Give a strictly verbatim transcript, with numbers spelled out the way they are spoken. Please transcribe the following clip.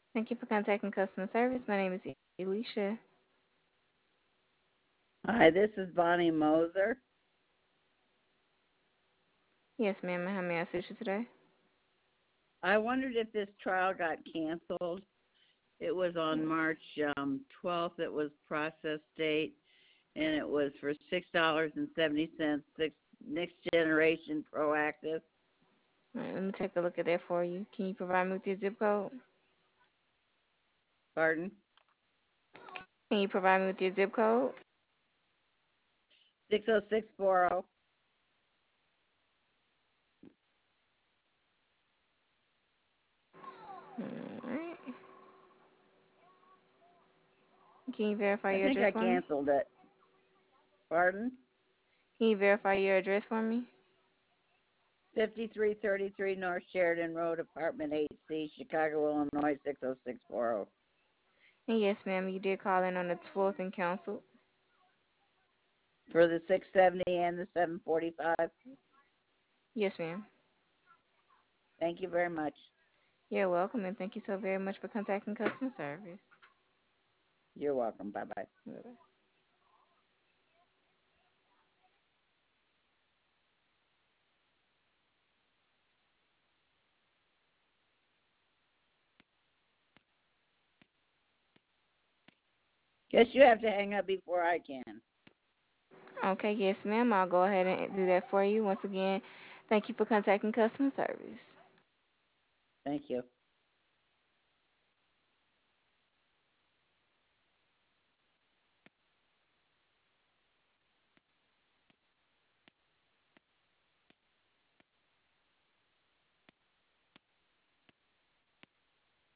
Thank you for contacting customer service. My name is Alicia. Hi, this is Bonnie Moser. Yes, ma'am. How may I assist you today? I wondered if this trial got canceled. It was on March um, twelfth. It was process date, and it was for six dollars and seventy cents. Six Next Generation Proactive. All right, let me take a look at that for you. Can you provide me with your zip code? Pardon? Can you provide me with your zip code? Six oh six four oh. All right. Can you verify I your think address I for me? canceled it. Pardon? Can you verify your address for me? Fifty-three thirty-three North Sheridan Road, Apartment eight C, Chicago, Illinois six oh six four oh. And yes, ma'am, you did call in on the twelfth and canceled. For the six seventy and the seven forty-five. Yes, ma'am. Thank you very much. You're welcome, and thank you so very much for contacting customer service. You're welcome. Bye bye. Bye-bye. Guess you have to hang up before I can. Okay, yes, ma'am. I'll go ahead and do that for you. Once again, thank you for contacting customer service. Thank you.